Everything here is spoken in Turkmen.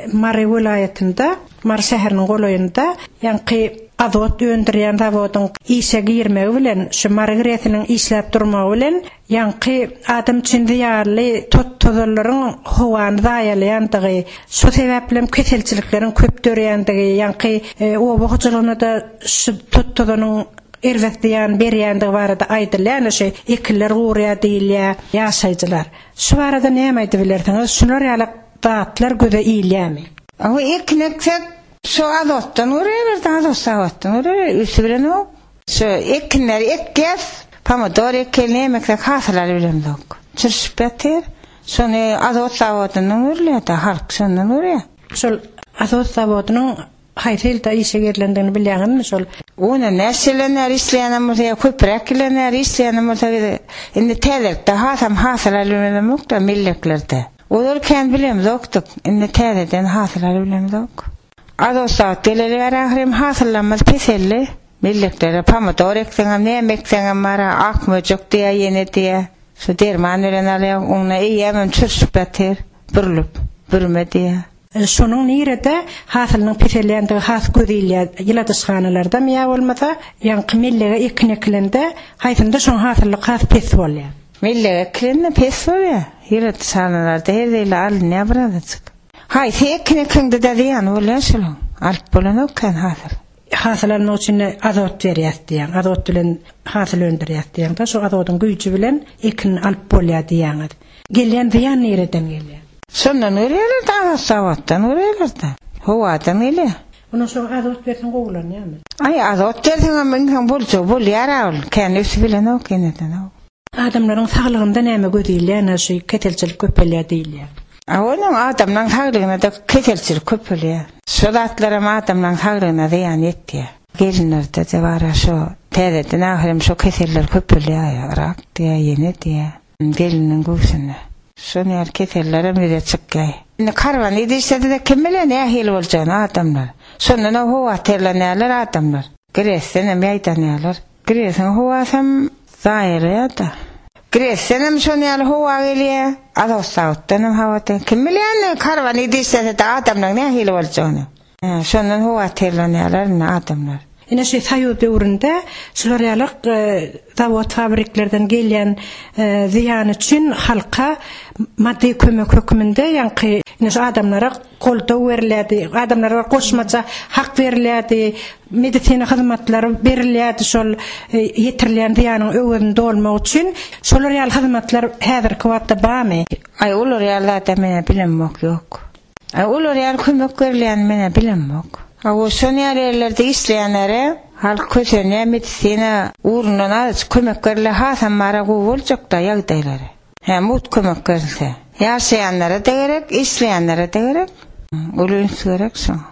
Mari vilayetinde, Mari şäheriniň goloýunda, ýa-ni azot öndürýän zawodun işe girmegi bilen, şu Mari Gretiniň işläp durmagy bilen, ýa-ni adam üçin diýerli tozalaryň howany daýalaýandygy, şu sebäplen keselçiliklerin köp dörýändigi, ýa-ni o boğçylygyna da şu tozanyň erwetdiýän berýändigi barada aýdylýan şey ekiller gurýa diýilýär ýaşaýjylar. Şu barada näme aýdyp bilersiňiz? Şular ýaly daatlar göze iýilýärmi? O ekneksek şu azotdan urýar, azotdan urýar, üstüne o. Şu ekner ekkes, pomidor eklemeksek hasalar bilen dok. Çyrşypetler, şonu azot zawodynyň urýar, halk şondan urýar. Şol azot zawodynyň haýrylda işe gerilendigini bilýärmi şol? Ona näşelenär işleýänler, köpreklenär işleýänler, indi täzekde hasalar bilen mukda milleklerde. Olar kän bilem doktuk, indi täzeden hasalar bilem dok. Azosat geleler ahrim hasallanmaz peselli. Milleklere pomidor ekseňem, näme ekseňem mara akmöjek diýe, ýene diýe. Şu derman bilen alýar, oňa eýemem çyrşypetler, bürme diýe. Şonuň nirede hasalynyň pesellendi has gödilýär. Ýyladyşganalarda miýa bolmasa, ýa-ni millege ekneklende haýsynda şoň hasalyk has pes bolýar. Millege eklenme pes bolýar. Ýyladyşganalarda her ýyly alynýar birazajyk. Haýsy ekneklende de diýen bolýar şol. Alyp bolan okan hasal. Hasalynyň üçin azot berýär diýen, azot bilen hasal öndürýär diýen. Da şu azotyň güýçi bilen ekin alyp bolýar diýen. Gelýän diýen nereden gelýär? Şondan urýarlar da zawatdan urýarlar da. Howadan gelýär. Onu şu azot bersen gowlanýarmy? Ay azot bersen men bolýar ol. Kän üstü bilen o keneden o. Adamlaryň saglygynda näme gödilýär, şu ketelçilik köpelýär diýilýär. Onun adamdan hagrına da keselçilik köpelýär. Şolatlara adamdan hagrına diýen etdi. Gelinlerde de var şu täzeden ahrim şu keseller köpelýär. Rak diýe, ýene diýe. Gelinin göwsüne. Şonu kesellere mire çykýar. Indi karwan edişde de kim bilen nähil boljan adamlar. Şondan howa terlenýärler adamlar. Giresene meýdanýarlar. Giresen howasam zaýrýar da. Giresenem şonu ýaly howa gelýär. Azosatdan hawata kim bilen karwan edişde de adamlar nähil boljan. Şondan howa terlenýärler adamlar. Ine şey saýy döwründe şular ýalyk zawod fabriklerden gelýän ziýan üçin halka maddi kömek hökmünde ýa-ni ine adamlara golda berilýärdi, adamlara goşmaça hak berilýärdi, medisina hyzmatlary berilýärdi şol ýetirilýän ziýanyň öwünde bolmak üçin şolar ýaly hyzmatlar häzirki wagtda barmy? Ay olar ýaly mene bilenmek ýok. Ay olar ýaly kömek berilýän mene bilenmek. O şonu ýerlerde işleýänlere halk köşene medisina urundan az kömek berle hasan mara gowaljak da ýagdaýlary. Hem mut kömek berse. Ýaşaýanlara da gerek, işleýänlere de gerek. Olun gerek şo.